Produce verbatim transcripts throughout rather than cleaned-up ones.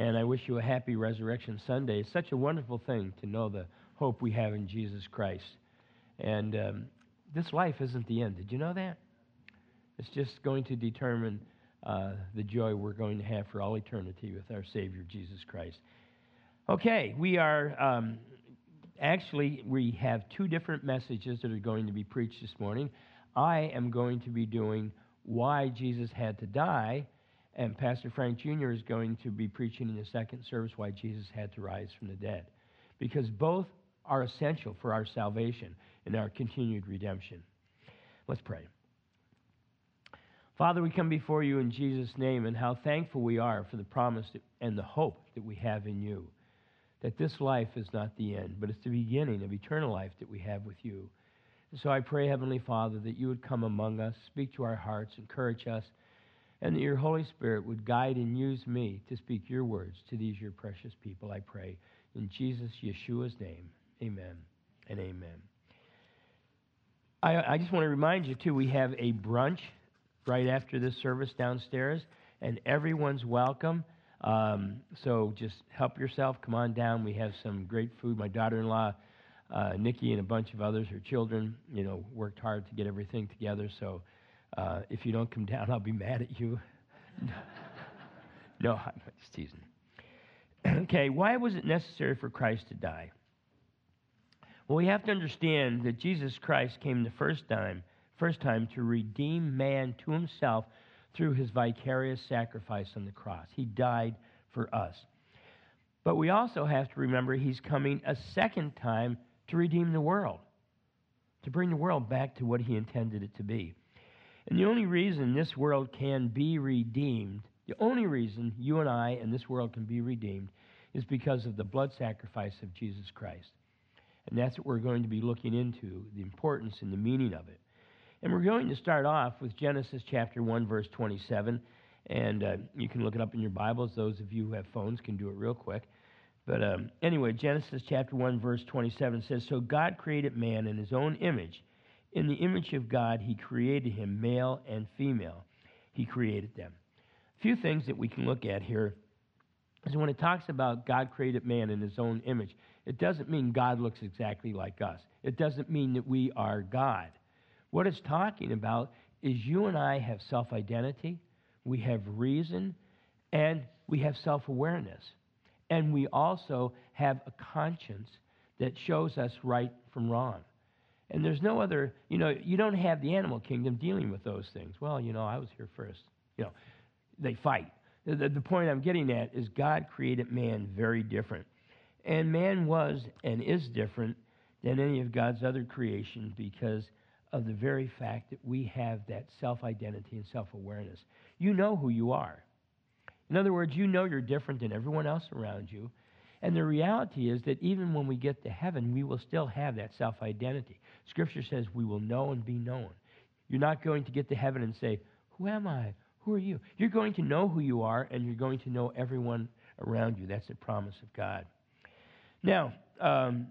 And I wish you a happy Resurrection Sunday. It's such a wonderful thing to know the hope we have in Jesus Christ. And um, this life isn't the end. Did you know that? It's just going to determine uh, the joy we're going to have for all eternity with our Savior, Jesus Christ. Okay, we are, um, actually, we have two different messages that are going to be preached this morning. I am going to be doing why Jesus had to die, and Pastor Frank Junior is going to be preaching in the second service why Jesus had to rise from the dead, because both are essential for our salvation and our continued redemption. Let's pray. Father, we come before you in Jesus' name, and how thankful we are for the promise and the hope that we have in you, that this life is not the end, but it's the beginning of eternal life that we have with you. And so I pray, Heavenly Father, that you would come among us, speak to our hearts, encourage us, and that your Holy Spirit would guide and use me to speak your words to these your precious people, I pray. In Jesus, Yeshua's name, amen and amen. I, I just want to remind you, too, we have a brunch right after this service downstairs, and everyone's welcome. Um, so just help yourself. Come on down. We have some great food. My daughter-in-law, uh, Nikki, and a bunch of others, her children, you know, worked hard to get everything together. So uh, if you don't come down, I'll be mad at you. No, I'm just teasing. Okay, why was it necessary for Christ to die? Well, we have to understand that Jesus Christ came the first time, first time to redeem man to himself through his vicarious sacrifice on the cross. He died for us. But we also have to remember he's coming a second time to redeem the world, to bring the world back to what he intended it to be. And the only reason this world can be redeemed, the only reason you and I and this world can be redeemed is because of the blood sacrifice of Jesus Christ. And that's what we're going to be looking into, the importance and the meaning of it. And we're going to start off with Genesis chapter one, verse twenty-seven. And uh, you can look it up in your Bibles. Those of you who have phones can do it real quick. But um, anyway, Genesis chapter one, verse twenty-seven says, "So God created man in his own image. In the image of God, he created him, male and female. He created them." A few things that we can look at here is when it talks about God created man in his own image, it doesn't mean God looks exactly like us. It doesn't mean that we are God. What it's talking about is you and I have self-identity, we have reason, and we have self-awareness. And we also have a conscience that shows us right from wrong. And there's no other, you know, you don't have the animal kingdom dealing with those things. Well, you know, I was here first. You know, they fight. The, the, the point I'm getting at is God created man very different. And man was and is different than any of God's other creations because of the very fact that we have that self-identity and self-awareness. You know who you are. In other words, you know you're different than everyone else around you. And the reality is that even when we get to heaven, we will still have that self-identity. Scripture says we will know and be known. You're not going to get to heaven and say, "Who am I? Who are you?" You're going to know who you are, and you're going to know everyone around you. That's the promise of God. Now, um,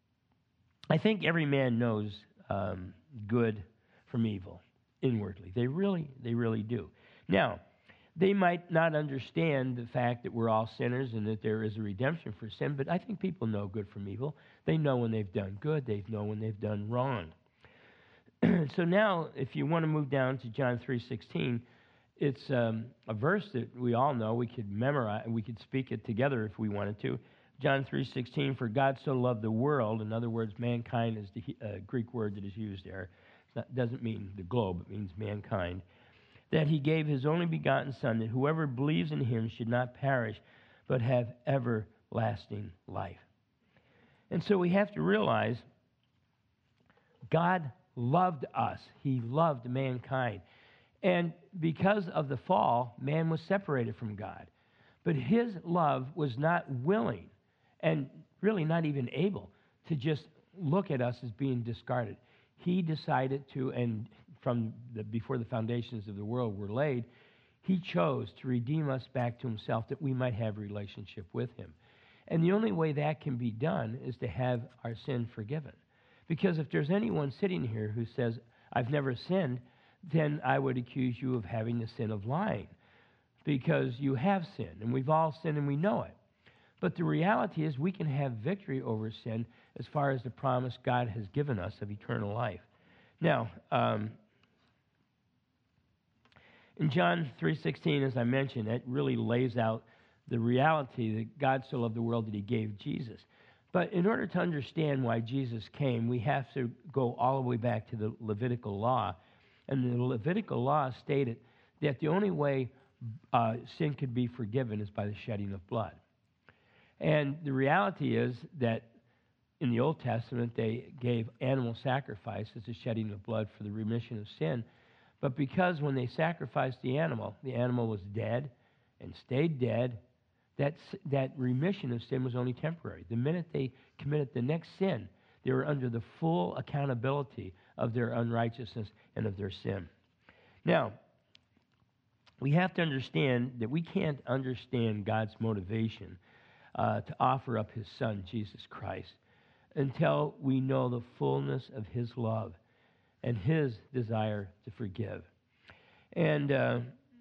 I think every man knows um, good from evil inwardly. They really, they really do. Now, they might not understand the fact that we're all sinners and that there is a redemption for sin, but I think people know good from evil. They know when they've done good. They know when they've done wrong. So now, if you want to move down to John three sixteen, it's um, a verse that we all know. We could memorize, we could speak it together if we wanted to. John three sixteen, "For God so loved the world," in other words, mankind is the uh, Greek word that is used there. It doesn't mean the globe, it means mankind. "That he gave his only begotten Son, that whoever believes in him should not perish, but have everlasting life." And so we have to realize God loved us. He loved mankind. And because of the fall, man was separated from God. But his love was not willing and really not even able to just look at us as being discarded. He decided to, and from the, before the foundations of the world were laid, he chose to redeem us back to himself that we might have a relationship with him. And the only way that can be done is to have our sin forgiven. Because if there's anyone sitting here who says, "I've never sinned," then I would accuse you of having the sin of lying. because you have sinned, and we've all sinned and we know it. But the reality is we can have victory over sin as far as the promise God has given us of eternal life. Now, um, in John three sixteen, as I mentioned, it really lays out the reality that God so loved the world that he gave Jesus. But in order to understand why Jesus came, we have to go all the way back to the Levitical law. And the Levitical law stated that the only way uh, sin could be forgiven is by the shedding of blood. And the reality is that in the Old Testament, they gave animal sacrifices, the shedding of blood for the remission of sin. But because when they sacrificed the animal, the animal was dead and stayed dead, that, that remission of sin was only temporary. The minute they committed the next sin, they were under the full accountability of their unrighteousness and of their sin. Now, we have to understand that we can't understand God's motivation uh, to offer up his Son, Jesus Christ, until we know the fullness of his love and his desire to forgive. And, uh,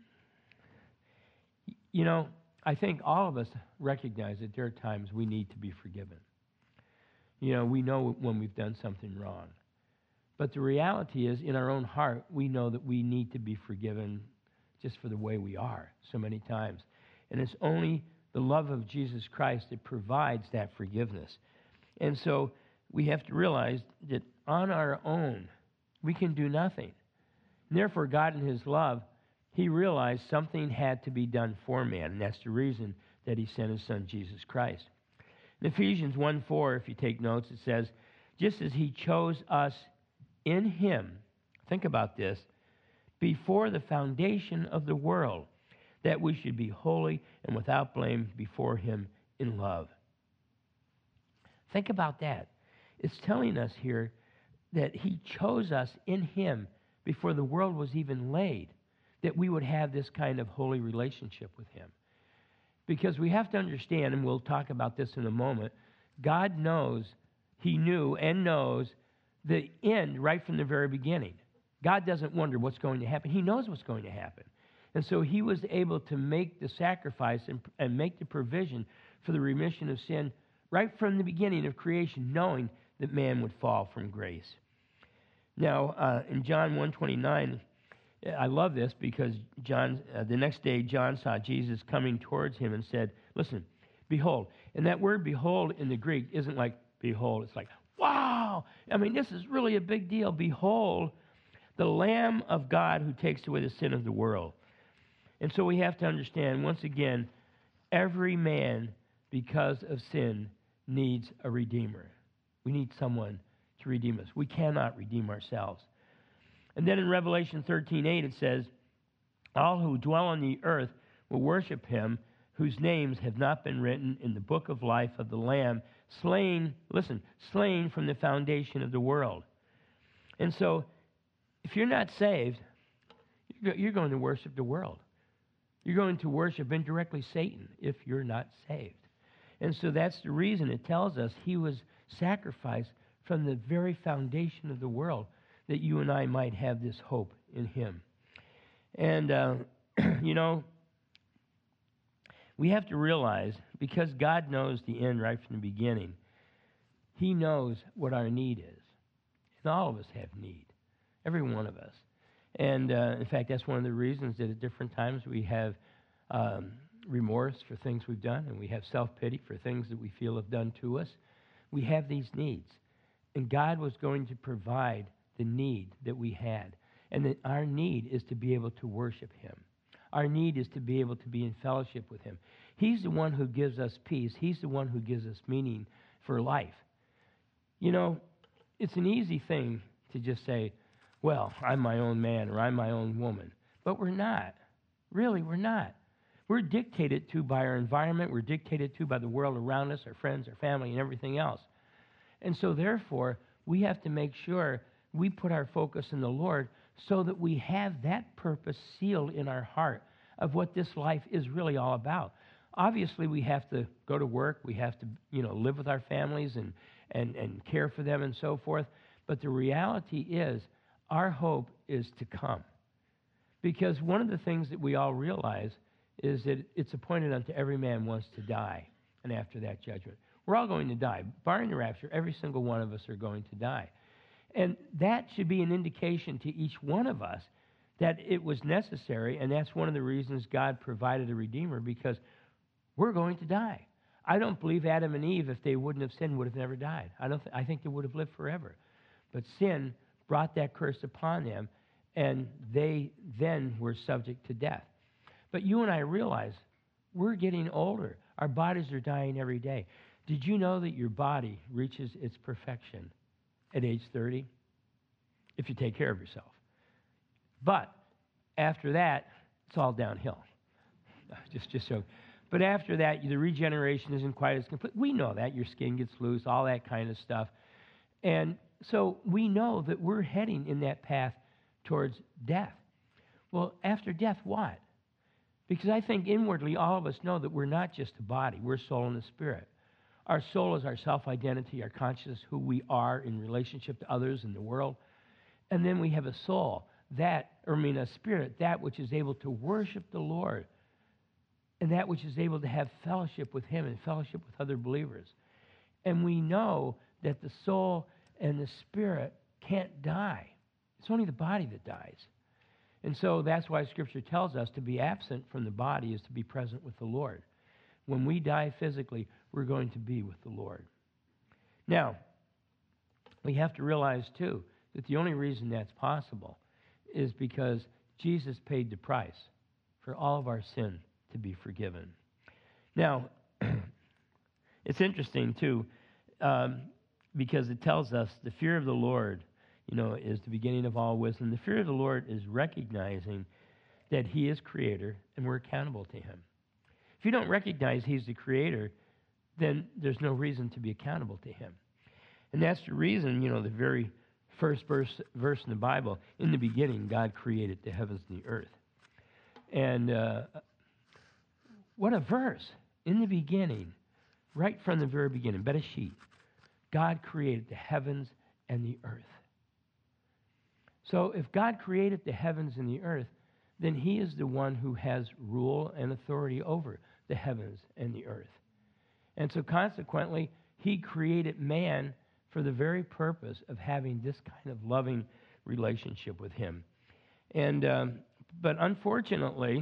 you know, I think all of us recognize that there are times we need to be forgiven. You know, we know when we've done something wrong. But the reality is, in our own heart, we know that we need to be forgiven just for the way we are so many times. And it's only the love of Jesus Christ that provides that forgiveness. And so we have to realize that on our own, we can do nothing. And therefore, God in his love, he realized something had to be done for man, and that's the reason that he sent his Son, Jesus Christ. In Ephesians one four, if you take notes, it says, just as he chose us in him, think about this, before the foundation of the world, that we should be holy and without blame before him in love. Think about that. It's telling us here that he chose us in him before the world was even laid, that we would have this kind of holy relationship with him. Because we have to understand, and we'll talk about this in a moment, God knows, he knew and knows the end right from the very beginning. God doesn't wonder what's going to happen. He knows what's going to happen. And so he was able to make the sacrifice and, and make the provision for the remission of sin right from the beginning of creation, knowing that man would fall from grace. Now, uh, in John one twenty-nine, I love this because John, uh, the next day, John saw Jesus coming towards him and said, listen, behold. And that word behold in the Greek isn't like behold. It's like, wow. I mean, this is really a big deal. Behold, the Lamb of God who takes away the sin of the world. And so we have to understand, once again, every man, because of sin, needs a Redeemer. We need someone to redeem us. We cannot redeem ourselves. And then in Revelation thirteen eight, it says, all who dwell on the earth will worship him, whose names have not been written in the book of life of the Lamb, slain, listen, slain from the foundation of the world. And so, if you're not saved, you're going to worship the world. You're going to worship indirectly Satan if you're not saved. And so that's the reason it tells us he was sacrificed from the very foundation of the world, that you and I might have this hope in him. And, uh, you know, we have to realize, because God knows the end right from the beginning, he knows what our need is. And all of us have need, every one of us. And, uh, in fact, that's one of the reasons that at different times we have um, remorse for things we've done, and we have self-pity for things that we feel have done to us. We have these needs. And God was going to provide the need that we had. And that our need is to be able to worship him. Our need is to be able to be in fellowship with him. He's the one who gives us peace. He's the one who gives us meaning for life. You know, it's an easy thing to just say, well, I'm my own man or I'm my own woman. But we're not. Really, we're not. We're dictated to by our environment. We're dictated to by the world around us, our friends, our family, and everything else. And so, therefore, we have to make sure we put our focus in the Lord so that we have that purpose sealed in our heart of what this life is really all about. Obviously, we have to go to work. We have to, you know, live with our families and, and, and care for them and so forth. But the reality is, our hope is to come. Because one of the things that we all realize is that it's appointed unto every man once to die, and after that judgment. We're all going to die. Barring the rapture, every single one of us are going to die. And that should be an indication to each one of us that it was necessary, and that's one of the reasons God provided a Redeemer, because we're going to die. I don't believe Adam and Eve, if they wouldn't have sinned, would have never died. I don't. Th- I think they would have lived forever. But sin brought that curse upon them, and they then were subject to death. But you and I realize we're getting older. Our bodies are dying every day. Did you know that your body reaches its perfection at age thirty? If you take care of yourself. But after that, it's all downhill. Just, just so. But after that, the regeneration isn't quite as complete. We know that. Your skin gets loose, all that kind of stuff. And so we know that we're heading in that path towards death. Well, after death, what? Because I think inwardly all of us know that we're not just a body. We're soul and a spirit. Our soul is our self-identity, our consciousness, who we are in relationship to others in the world. And then we have a soul, that, or I mean a spirit, that which is able to worship the Lord, and that which is able to have fellowship with Him and fellowship with other believers. And we know that the soul and the spirit can't die. It's only the body that dies. And so that's why Scripture tells us to be absent from the body is to be present with the Lord. When we die physically, we're going to be with the Lord. Now, we have to realize, too, that the only reason that's possible is because Jesus paid the price for all of our sin to be forgiven. Now, it's interesting, too, um, because it tells us the fear of the Lord, you know, is the beginning of all wisdom. The fear of the Lord is recognizing that He is Creator and we're accountable to Him. If you don't recognize He's the Creator, then there's no reason to be accountable to Him. And that's the reason, you know, the very first verse, verse in the Bible, in the beginning, God created the heavens and the earth. And uh, what a verse. In the beginning, right from the very beginning, Bereshit, God created the heavens and the earth. So if God created the heavens and the earth, then He is the one who has rule and authority over the heavens and the earth. And so consequently, He created man for the very purpose of having this kind of loving relationship with Him. And um, but unfortunately,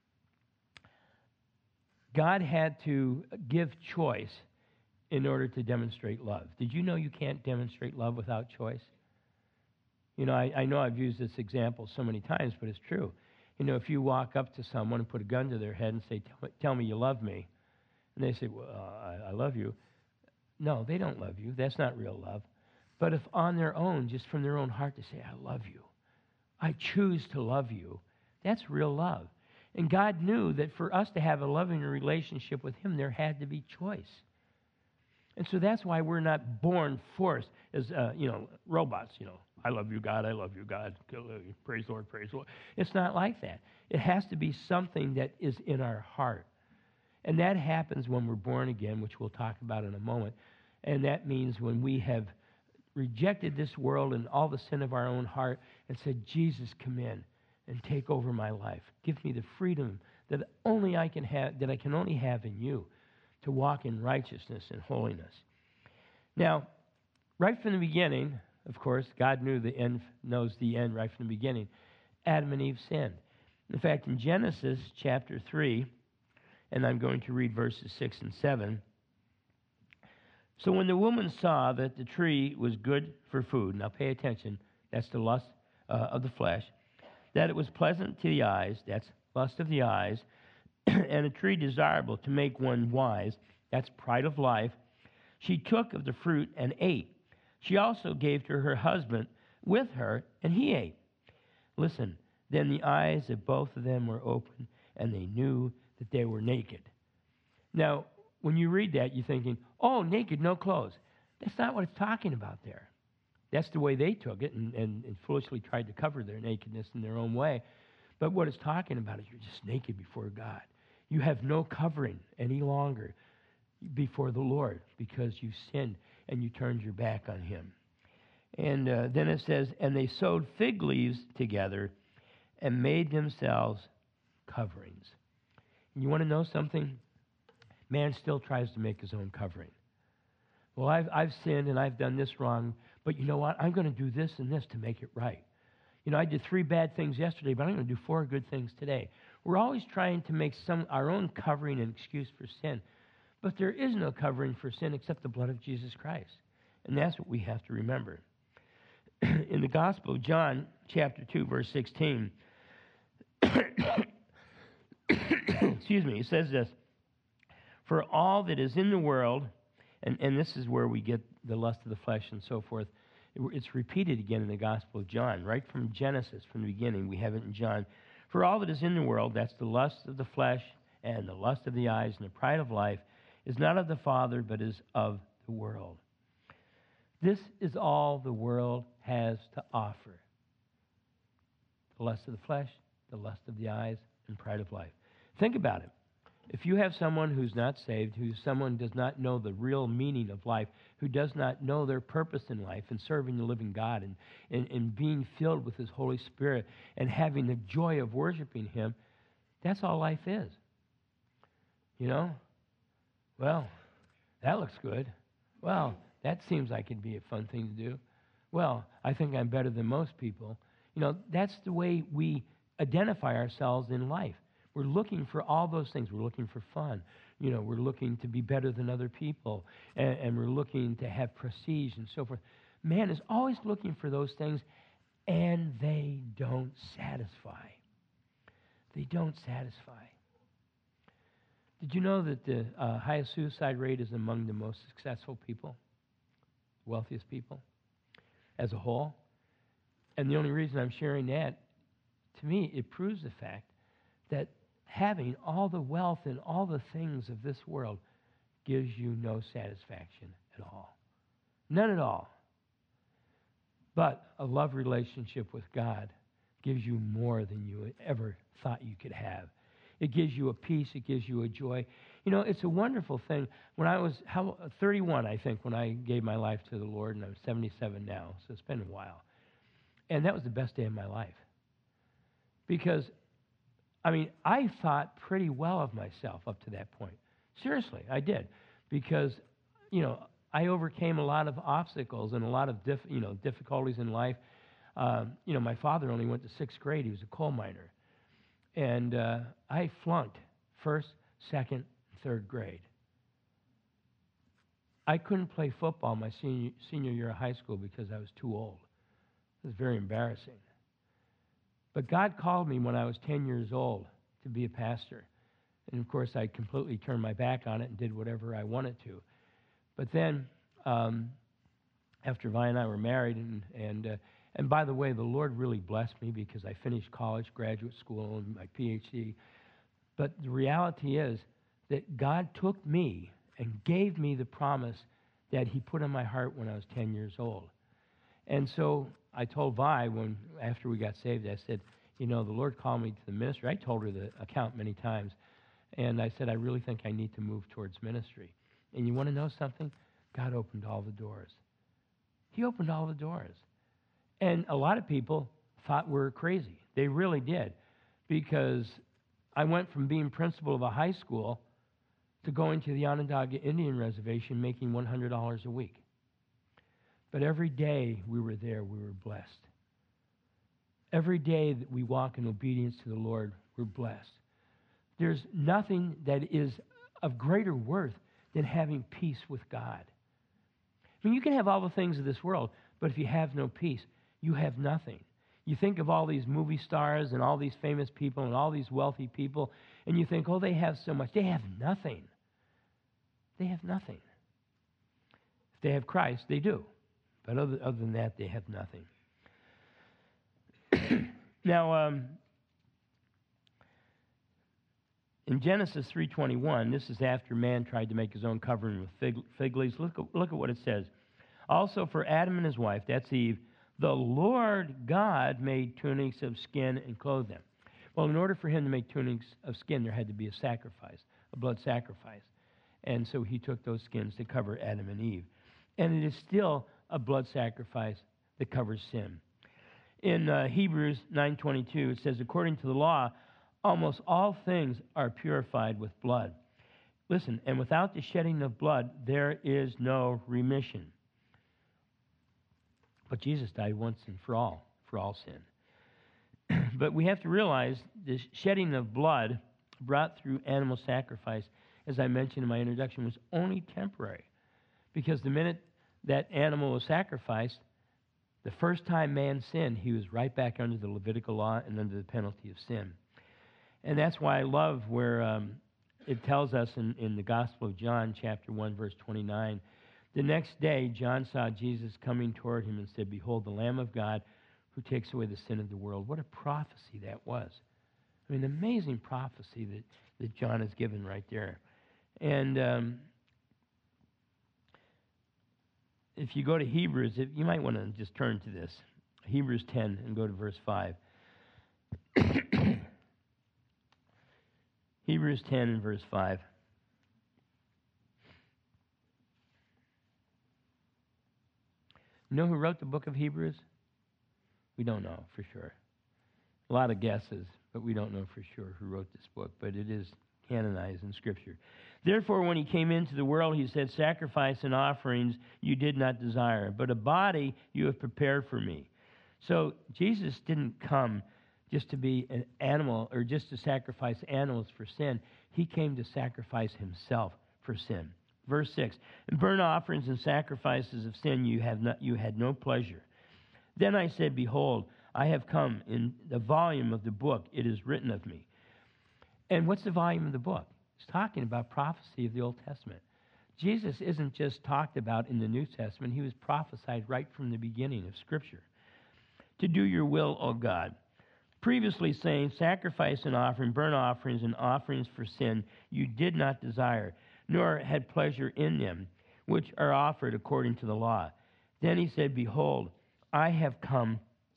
God had to give choice in order to demonstrate love. Did you know you can't demonstrate love without choice? You know, I, I know I've used this example so many times, but it's true. You know, if you walk up to someone and put a gun to their head and say, tell me, tell me you love me, and they say, well, uh, I, I love you. No, they don't love you. That's not real love. But if on their own, just from their own heart, to say, I love you, I choose to love you, that's real love. And God knew that for us to have a loving relationship with Him, there had to be choice. And so that's why we're not born forced as, uh, you know, robots, you know. I love you, God, I love you, God. Praise the Lord, praise the Lord. It's not like that. It has to be something that is in our heart. And that happens when we're born again, which we'll talk about in a moment. And that means when we have rejected this world and all the sin of our own heart and said, Jesus, come in and take over my life. Give me the freedom that only I can have, that I can only have in you, to walk in righteousness and holiness. Now, right from the beginning, of course, God knew the end, knows the end right from the beginning. Adam and Eve sinned. In fact, in Genesis chapter three, and I'm going to read verses six and seven. So when the woman saw that the tree was good for food, now pay attention, that's the lust uh, of the flesh, that it was pleasant to the eyes, that's lust of the eyes, and a tree desirable to make one wise, that's pride of life, she took of the fruit and ate. She also gave to her husband with her, and he ate. Listen, then the eyes of both of them were opened, and they knew that they were naked. Now, when you read that, you're thinking, oh, naked, no clothes. That's not what it's talking about there. That's the way they took it and, and, and foolishly tried to cover their nakedness in their own way. But what it's talking about is you're just naked before God. You have no covering any longer before the Lord because you sinned and you turned your back on Him. And uh, then it says, and they sewed fig leaves together and made themselves coverings. You want to know something? Man still tries to make his own covering. Well, I've, I've sinned and I've done this wrong, but you know what? I'm going to do this and this to make it right. You know, I did three bad things yesterday, but I'm going to do four good things today. We're always trying to make some our own covering an excuse for sin. But there is no covering for sin except the blood of Jesus Christ. And that's what we have to remember. In the Gospel of John, chapter two, verse sixteen, excuse me, it says this, for all that is in the world, and, and this is where we get the lust of the flesh and so forth, it, it's repeated again in the Gospel of John, right from Genesis, from the beginning, we have it in John. For all that is in the world, that's the lust of the flesh and the lust of the eyes and the pride of life, is not of the Father, but is of the world. This is all the world has to offer. The lust of the flesh, the lust of the eyes, and pride of life. Think about it. If you have someone who's not saved, who someone does not know the real meaning of life, who does not know their purpose in life and serving the living God and, and, and being filled with His Holy Spirit and having the joy of worshiping Him, that's all life is. You know? Well, that looks good. Well, that seems like it'd be a fun thing to do. Well, I think I'm better than most people. You know, that's the way we identify ourselves in life. We're looking for all those things. We're looking for fun. You know, we're looking to be better than other people. And, and we're looking to have prestige and so forth. Man is always looking for those things, and they don't satisfy. They don't satisfy. Did you know that the uh, highest suicide rate is among the most successful people, wealthiest people, as a whole? And the only reason I'm sharing that, to me, it proves the fact that having all the wealth and all the things of this world gives you no satisfaction at all. None at all. But a love relationship with God gives you more than you ever thought you could have. It gives you a peace. It gives you a joy. You know, it's a wonderful thing. When I was how, thirty-one, I think, when I gave my life to the Lord, and I'm seventy-seven now, so it's been a while. And that was the best day of my life. Because, I mean, I thought pretty well of myself up to that point. Seriously, I did. Because, you know, I overcame a lot of obstacles and a lot of, diff, you know, difficulties in life. Um, you know, my father only went to sixth grade. He was a coal miner. And uh, I flunked first, second, third grade. I couldn't play football my senior, senior year of high school because I was too old. It was very embarrassing. But God called me when I was ten years old to be a pastor. And, of course, I completely turned my back on it and did whatever I wanted to. But then, um, after Vi and I were married, and, and uh, And by the way, the Lord really blessed me because I finished college, graduate school, and my P H D. But the reality is that God took me and gave me the promise that He put in my heart when I was ten years old. And so I told Vi, when after we got saved, I said, you know, the Lord called me to the ministry. I told her the account many times. And I said, I really think I need to move towards ministry. And you want to know something? God opened all the doors. He opened all the doors. And a lot of people thought we were crazy. They really did. Because I went from being principal of a high school to going to the Onondaga Indian Reservation making one hundred dollars a week. But every day we were there, we were blessed. Every day that we walk in obedience to the Lord, we're blessed. There's nothing that is of greater worth than having peace with God. I mean, you can have all the things of this world, but if you have no peace, you have nothing. You think of all these movie stars and all these famous people and all these wealthy people, and you think, oh, they have so much. They have nothing. They have nothing. If they have Christ, they do. But other, other than that, they have nothing. Now, um, in Genesis three twenty-one, this is after man tried to make his own covering with fig, fig leaves. Look, look at what it says. Also for Adam and his wife, that's Eve, the Lord God made tunics of skin and clothed them. Well, in order for him to make tunics of skin, there had to be a sacrifice, a blood sacrifice. And so he took those skins to cover Adam and Eve. And it is still a blood sacrifice that covers sin. In uh, Hebrews nine twenty-two, it says, according to the law, almost all things are purified with blood. Listen, and without the shedding of blood, there is no remission. But Jesus died once and for all, for all sin. But we have to realize the shedding of blood brought through animal sacrifice, as I mentioned in my introduction, was only temporary. Because the minute that animal was sacrificed, the first time man sinned, he was right back under the Levitical law and under the penalty of sin. And that's why I love where um, it tells us in, in the Gospel of John, chapter one, verse twenty-nine, the next day John saw Jesus coming toward him and said, "Behold, the Lamb of God who takes away the sin of the world." What a prophecy that was. I mean, amazing prophecy that, that John has given right there. And um, if you go to Hebrews, if, you might want to just turn to this. Hebrews ten and go to verse five. Hebrews ten and verse five. You know who wrote the book of Hebrews? We don't know for sure. A lot of guesses, but we don't know for sure who wrote this book, but it is canonized in Scripture. "Therefore, when he came into the world, he said, 'Sacrifice and offerings you did not desire, but a body you have prepared for me.'" So Jesus didn't come just to be an animal or just to sacrifice animals for sin. He came to sacrifice himself for sin. Verse six, "In burnt offerings and sacrifices of sin you have not, you had no pleasure. Then I said, Behold, I have come. In the volume of the book it is written of me." And what's the volume of the book? It's talking about prophecy of the Old Testament. Jesus isn't just talked about in the New Testament. He was prophesied right from the beginning of Scripture. "To do your will, O God. Previously saying, Sacrifice and offering, burnt offerings and offerings for sin you did not desire, nor had pleasure in them, which are offered according to the law. Then he said, Behold, I have come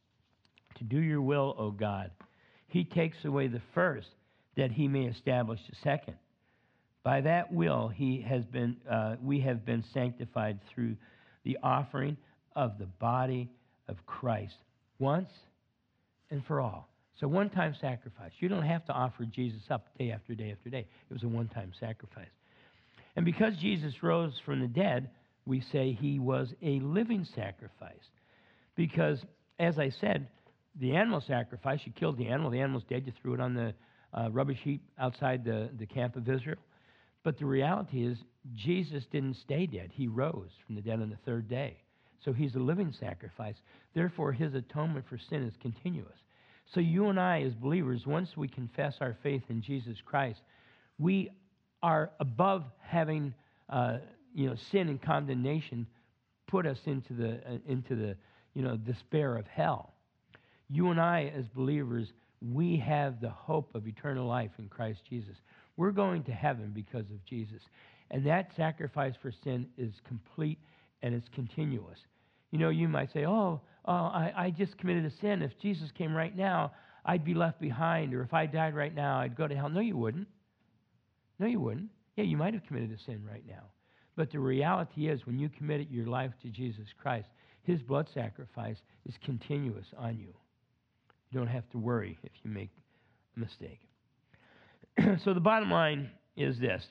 to do your will, O God. He takes away the first, that he may establish the second. By that will he has been, uh, we have been sanctified through the offering of the body of Christ, once and for all." So one-time sacrifice. You don't have to offer Jesus up day after day after day. It was a one-time sacrifice. And because Jesus rose from the dead, we say he was a living sacrifice. Because, as I said, the animal sacrifice, you killed the animal, the animal's dead, you threw it on the uh, rubbish heap outside the, the camp of Israel. But the reality is, Jesus didn't stay dead. He rose from the dead on the third day. So he's a living sacrifice. Therefore, his atonement for sin is continuous. So you and I, as believers, once we confess our faith in Jesus Christ, we are above having uh, you know, sin and condemnation put us into the uh, into the you know despair of hell. You and I, as believers, we have the hope of eternal life in Christ Jesus. We're going to heaven because of Jesus. And that sacrifice for sin is complete and it's continuous. You know, you might say, oh, oh I, I just committed a sin. If Jesus came right now, I'd be left behind. Or if I died right now, I'd go to hell. No, you wouldn't. No, you wouldn't. Yeah, you might have committed a sin right now. But the reality is, when you committed your life to Jesus Christ, his blood sacrifice is continuous on you. You don't have to worry if you make a mistake. So the bottom line is this.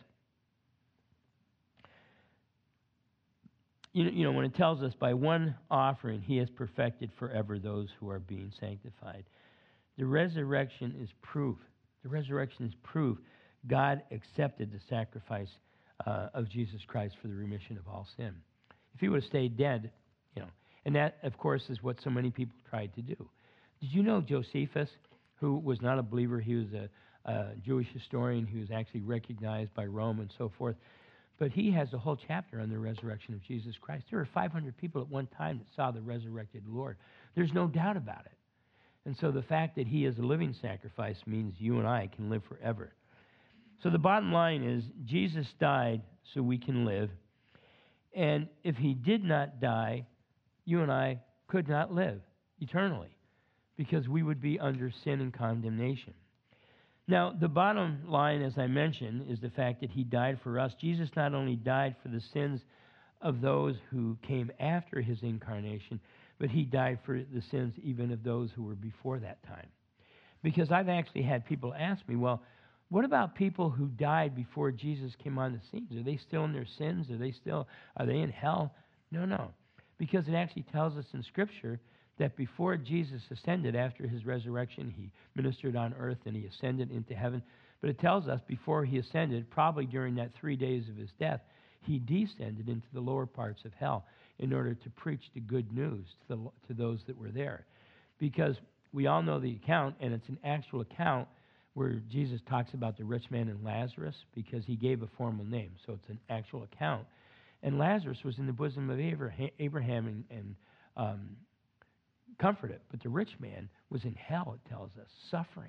You know, you know, when it tells us, by one offering he has perfected forever those who are being sanctified. The resurrection is proof. The resurrection is proof God accepted the sacrifice uh, of Jesus Christ for the remission of all sin. If he would have stayed dead, you know, and that, of course, is what so many people tried to do. Did you know Josephus, who was not a believer, he was a, a Jewish historian who was actually recognized by Rome and so forth, but he has a whole chapter on the resurrection of Jesus Christ. There were five hundred people at one time that saw the resurrected Lord. There's no doubt about it. And so the fact that he is a living sacrifice means you and I can live forever. So the bottom line is, Jesus died so we can live. And if he did not die, you and I could not live eternally, because we would be under sin and condemnation. Now, the bottom line, as I mentioned, is the fact that he died for us. Jesus not only died for the sins of those who came after his incarnation, but he died for the sins even of those who were before that time. Because I've actually had people ask me, well, what about people who died before Jesus came on the scene? Are they still in their sins? Are they still, are they in hell? No, no. Because it actually tells us in Scripture that before Jesus ascended, after his resurrection, he ministered on earth and he ascended into heaven. But it tells us before he ascended, probably during that three days of his death, he descended into the lower parts of hell in order to preach the good news to, the, to those that were there. Because we all know the account, and it's an actual account where Jesus talks about the rich man and Lazarus, because he gave a formal name. So it's an actual account. And Lazarus was in the bosom of Abraham and, and um, comforted. But the rich man was in hell, it tells us, suffering.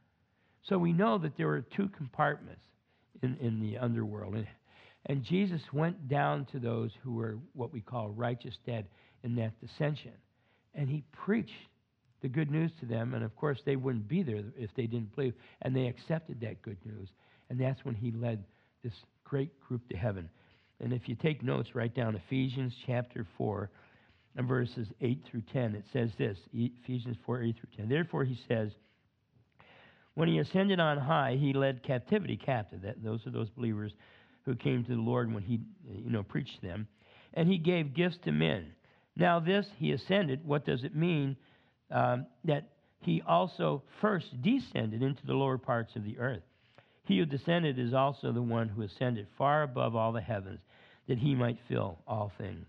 So we know that there were two compartments in, in the underworld. And, and Jesus went down to those who were what we call righteous dead in that dissension. And he preached the good news to them. And of course, they wouldn't be there if they didn't believe. And they accepted that good news. And that's when he led this great group to heaven. And if you take notes, write down Ephesians chapter four and verses eight through ten. It says this, Ephesians four, eight through ten. Therefore, he says, when he ascended on high, he led captivity captive. That, those are those believers who came to the Lord when he, you know, preached to them. And he gave gifts to men. Now this, he ascended, what does it mean? Um, that he also first descended into the lower parts of the earth. He who descended is also the one who ascended far above all the heavens, that he might fill all things.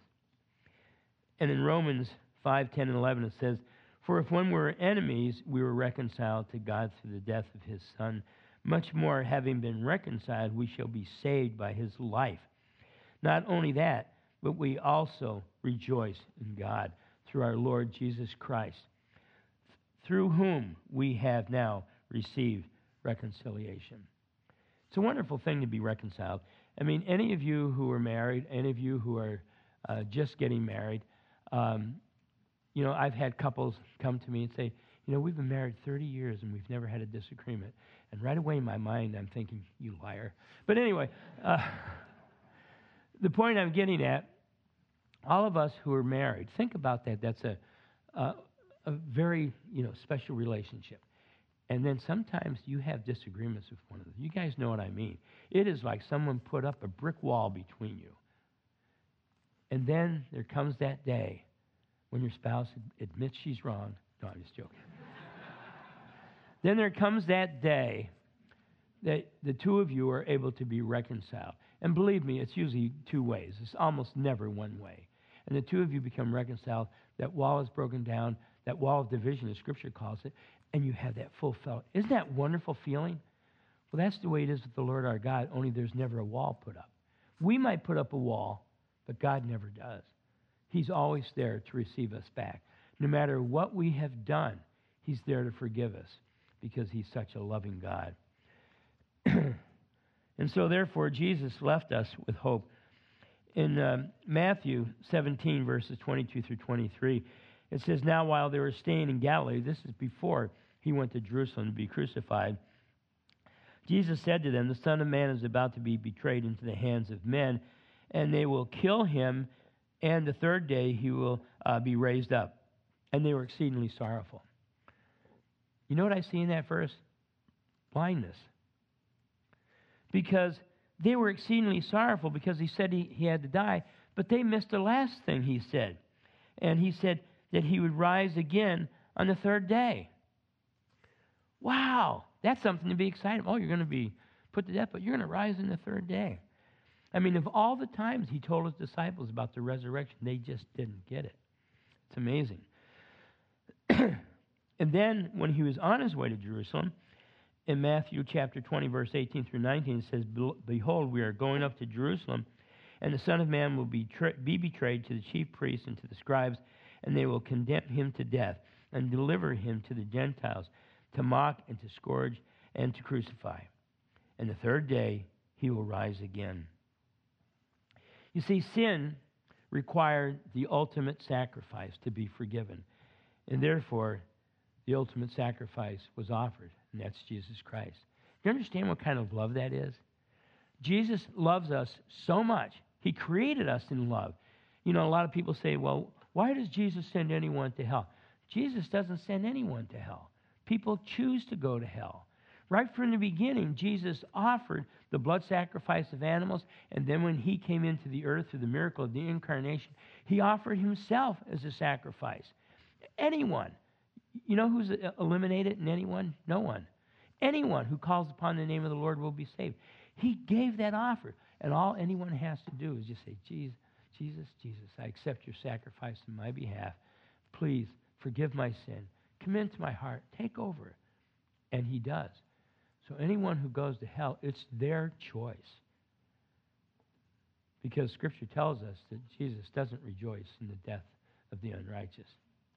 And in Romans five, ten, and eleven it says, for if when we were enemies, we were reconciled to God through the death of his Son, much more, having been reconciled, we shall be saved by his life. Not only that, but we also rejoice in God through our Lord Jesus Christ, through whom we have now received reconciliation. It's a wonderful thing to be reconciled. I mean, any of you who are married, any of you who are uh, just getting married, um, you know, I've had couples come to me and say, you know, we've been married thirty years and we've never had a disagreement. And right away in my mind, I'm thinking, you liar. But anyway, uh, the point I'm getting at, all of us who are married, think about that. That's a, a, a very, you know, special relationship. And then sometimes you have disagreements with one another. You guys know what I mean. It is like someone put up a brick wall between you. And then there comes that day when your spouse admits she's wrong. No, I'm just joking. Then there comes that day that the two of you are able to be reconciled. And believe me, it's usually two ways. It's almost never one way. And the two of you become reconciled. That wall is broken down. That wall of division, as Scripture calls it. And you have that full fellowship. Isn't that a wonderful feeling? Well, that's the way it is with the Lord our God, only there's never a wall put up. We might put up a wall, but God never does. He's always there to receive us back. No matter what we have done, he's there to forgive us because he's such a loving God. And so, therefore, Jesus left us with hope. In um, Matthew seventeen, verses twenty-two through twenty-three, it says, now while they were staying in Galilee, this is before he went to Jerusalem to be crucified, Jesus said to them, the Son of Man is about to be betrayed into the hands of men, and they will kill him, and the third day he will uh, be raised up. And they were exceedingly sorrowful. You know what I see in that verse? Blindness. Because they were exceedingly sorrowful because he said he, he had to die, but they missed the last thing he said. And he said that he would rise again on the third day. Wow, that's something to be excited about. Oh, you're going to be put to death, but you're going to rise in the third day. I mean, of all the times he told his disciples about the resurrection, they just didn't get it. It's amazing. And then when he was on his way to Jerusalem, in Matthew chapter twenty, verse eighteen through nineteen, it says, behold, we are going up to Jerusalem, and the Son of Man will be, tra- be betrayed to the chief priests and to the scribes, and they will condemn him to death and deliver him to the Gentiles to mock and to scourge and to crucify. And the third day he will rise again. You see, sin required the ultimate sacrifice to be forgiven. And therefore, the ultimate sacrifice was offered, and that's Jesus Christ. Do you understand what kind of love that is? Jesus loves us so much. He created us in love. You know, a lot of people say, well, why does Jesus send anyone to hell? Jesus doesn't send anyone to hell. people choose to go to hell. Right from the beginning, Jesus offered the blood sacrifice of animals, and then when he came into the earth through the miracle of the incarnation, he offered himself as a sacrifice. Anyone. You know who's eliminated in anyone? No one. Anyone who calls upon the name of the Lord will be saved. He gave that offer, and all anyone has to do is just say, Jesus, Jesus, Jesus, I accept your sacrifice on my behalf. Please forgive my sin. Come into my heart. Take over. And he does. So anyone who goes to hell, it's their choice. Because Scripture tells us that Jesus doesn't rejoice in the death of the unrighteous.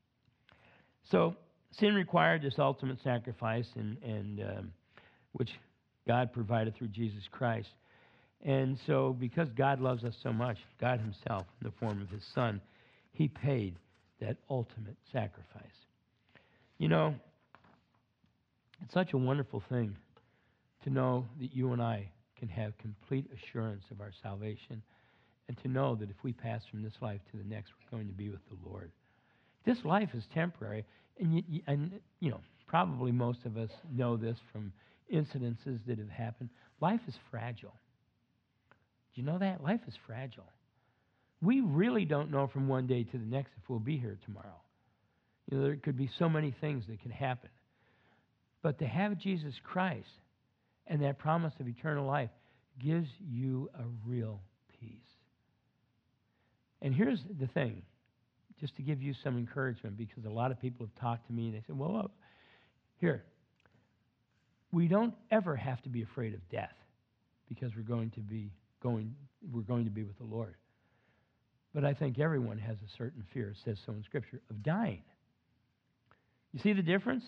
So sin required this ultimate sacrifice, and, and um, which God provided through Jesus Christ. And so because God loves us so much, God himself, in the form of his Son, he paid that ultimate sacrifice. You know, it's such a wonderful thing to know that you and I can have complete assurance of our salvation, and to know that if we pass from this life to the next, we're going to be with the Lord. This life is temporary, and you, you, and, you know, probably most of us know this from incidences that have happened. Life is fragile. Do you know that? Life is fragile. We really don't know from one day to the next if we'll be here tomorrow. You know, there could be so many things that can happen. But to have Jesus Christ and that promise of eternal life gives you a real peace. And here's the thing, just to give you some encouragement, because a lot of people have talked to me and they say, well, well, here, we don't ever have to be afraid of death because we're going to be going, we're going to be with the Lord. But I think everyone has a certain fear, it says so in Scripture, of dying. You see the difference?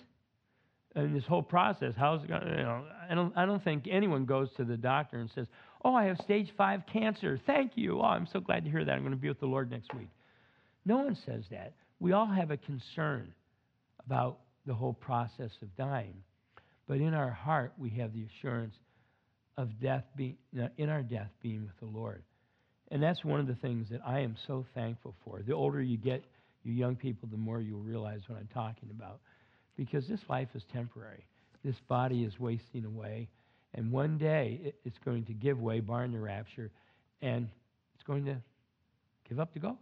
In this whole process, how's it going? You know, I don't. I don't think anyone goes to the doctor and says, "Oh, I have stage five cancer. Thank you. Oh, I'm so glad to hear that. I'm going to be with the Lord next week." No one says that. We all have a concern about the whole process of dying, but in our heart, we have the assurance of death being in our death being with the Lord, and that's one of the things that I am so thankful for. The older you get, you young people, the more you'll realize what I'm talking about. Because this life is temporary. This body is wasting away. And one day it's going to give way, barring the rapture, and it's going to give up the ghost.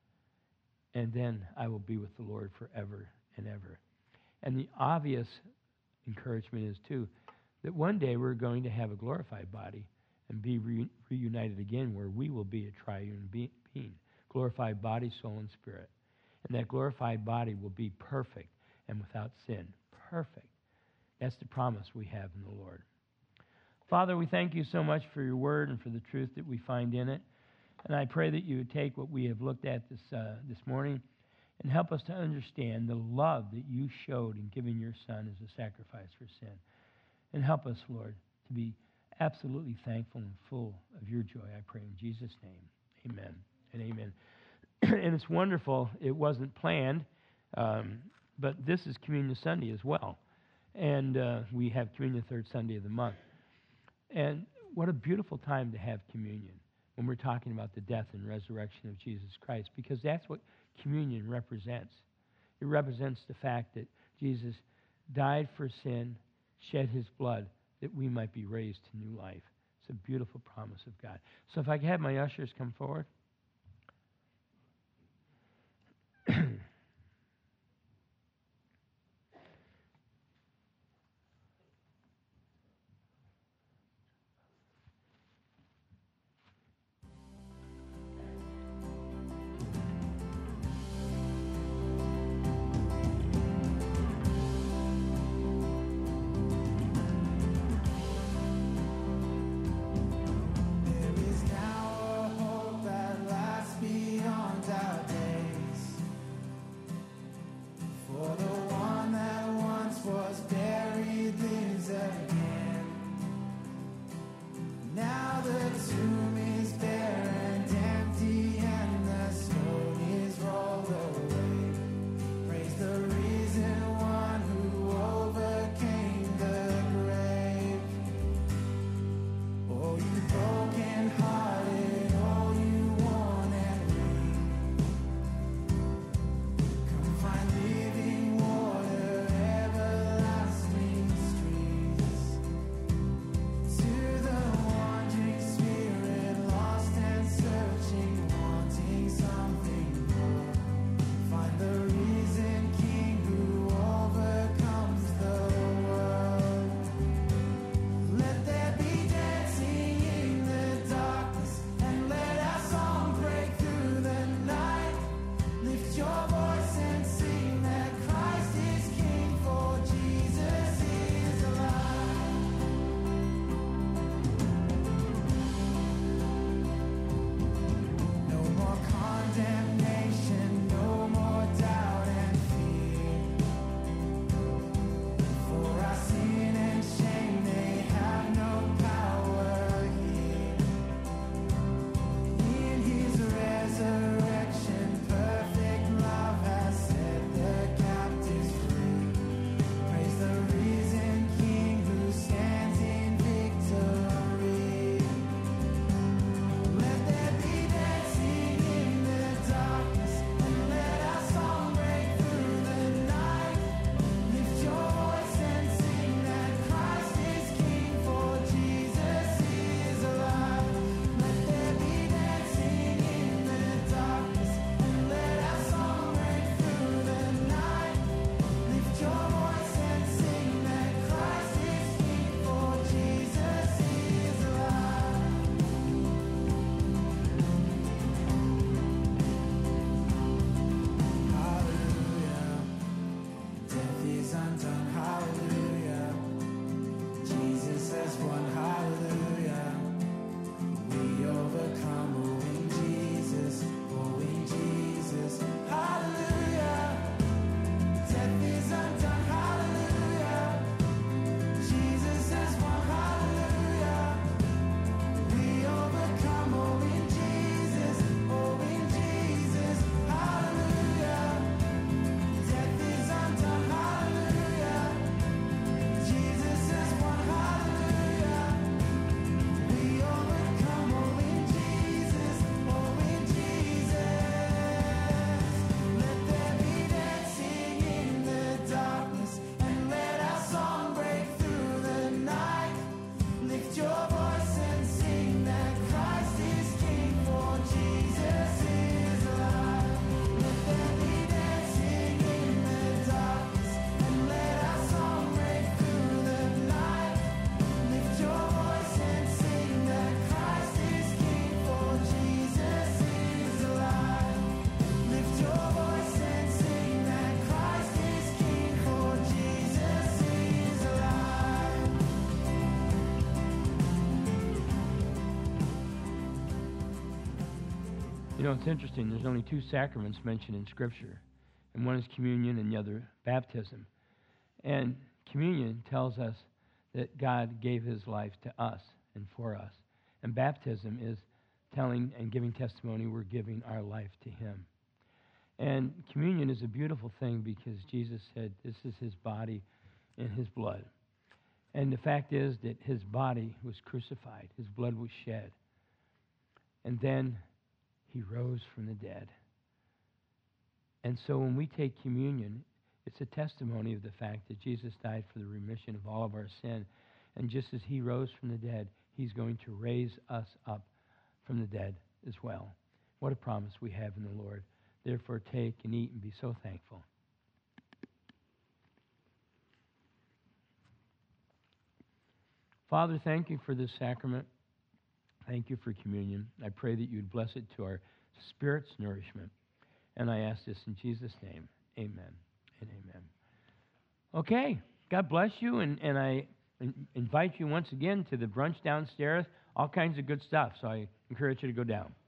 And then I will be with the Lord forever and ever. And the obvious encouragement is, too, that one day we're going to have a glorified body and be re- reunited again, where we will be a triune being, glorified body, soul, and spirit. And that glorified body will be perfect and without sin. Perfect. That's the promise we have in the Lord. Father, we thank you so much for your word and for the truth that we find in it. And I pray that you would take what we have looked at this uh, this morning and help us to understand the love that you showed in giving your Son as a sacrifice for sin. And help us, Lord, to be absolutely thankful and full of your joy, I pray in Jesus' name. Amen and amen. And it's wonderful. It wasn't planned. Um, But this is Communion Sunday as well. And uh, we have communion the third Sunday of the month. And what a beautiful time to have communion when we're talking about the death and resurrection of Jesus Christ, because that's what communion represents. It represents the fact that Jesus died for sin, shed his blood, that we might be raised to new life. It's a beautiful promise of God. So if I could have my ushers come forward. There is now a hope that You know, it's interesting. There's only two sacraments mentioned in Scripture, and one is communion and the other baptism. And communion tells us that God gave his life to us and for us. And baptism is telling and giving testimony we're giving our life to him. And communion is a beautiful thing because Jesus said this is his body and his blood. And the fact is that his body was crucified, his blood was shed. And then he rose from the dead. And so when we take communion, it's a testimony of the fact that Jesus died for the remission of all of our sin. And just as he rose from the dead, he's going to raise us up from the dead as well. What a promise we have in the Lord. Therefore, take and eat and be so thankful. Father, thank you for this sacrament. Thank you for communion. I pray that you'd bless it to our spirit's nourishment. And I ask this in Jesus' name. Amen and amen. Okay, God bless you, and, and I in, invite you once again to the brunch downstairs, all kinds of good stuff. So I encourage you to go down.